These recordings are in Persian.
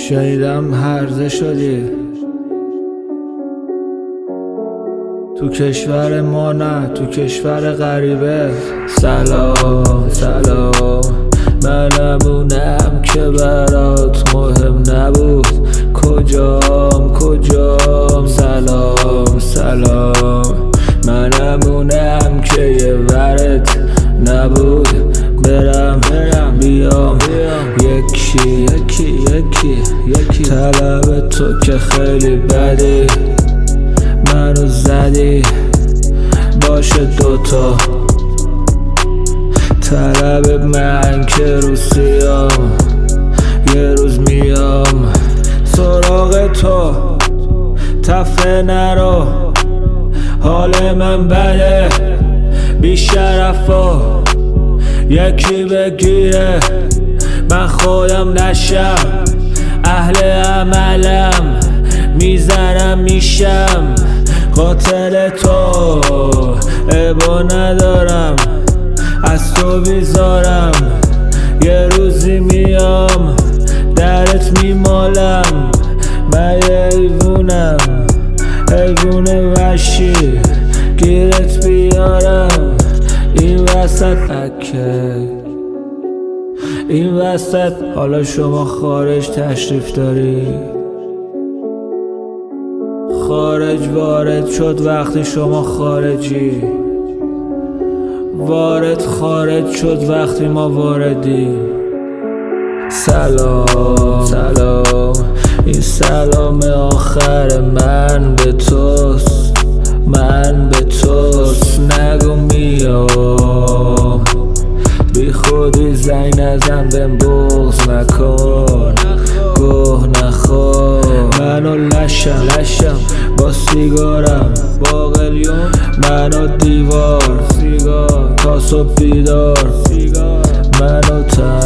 شنیدم هرزه شدی تو کشور ما، نه تو کشور غریبه. سلام سلام، منمونم که برات مهم نبود کجام. سلام سلام، منمونم که یه ورت نبود برم بیام یکی طلب تو که خیلی بدی منو زدی. باشه دوتا طلب من که روسیام، یه روز میام سراغ تو. تفه نرو، حال من بده، بیشرفا یکی بگیره، من خودم نشم، اهل عملم، میزنم میشم قاتل تو. ابا ندارم از تو بیزارم، یه روزی میام درت میمالم. من یه حیوونم، حیوون وحشی، گیرت بیارم این وسط این وسط. حالا شما خارج تشریف داری، خارج وارد شد وقتی شما خارجی، وارد خارج شد وقتی ما واردی. سلام سلام، این سلام آخر من به توست، من به توست. نگو میام، بی خودی زنگ نزن بهم بغض نکن، گوه نخور. منو لشم با سیگارم، با قلیون منو دیوار، تا صبح بیدار. منو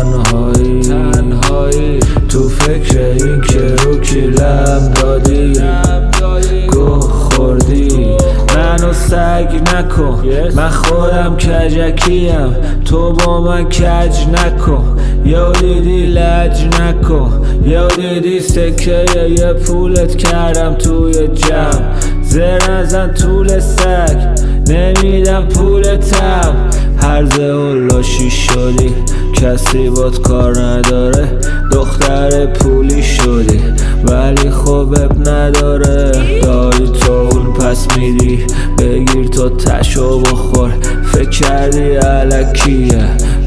تنهایی تو فکر این که رو کی لم دادی، گوه خوردی. منو سگ نکن، من خودم کجکیم، تو با من کج نکن. یا دیدی لج نکن، یا دیدی سکه یه پولت کردم توی جمع. زر نزن طول سگ، نمیدم پولتم. هرزه و لاشی شدی، کسی بات کار نداره، دختر پولی شدی ولی خب اب نداره. داری تو اون پس میدی، بگیر تو تشو بخور. فکر کردی الکیه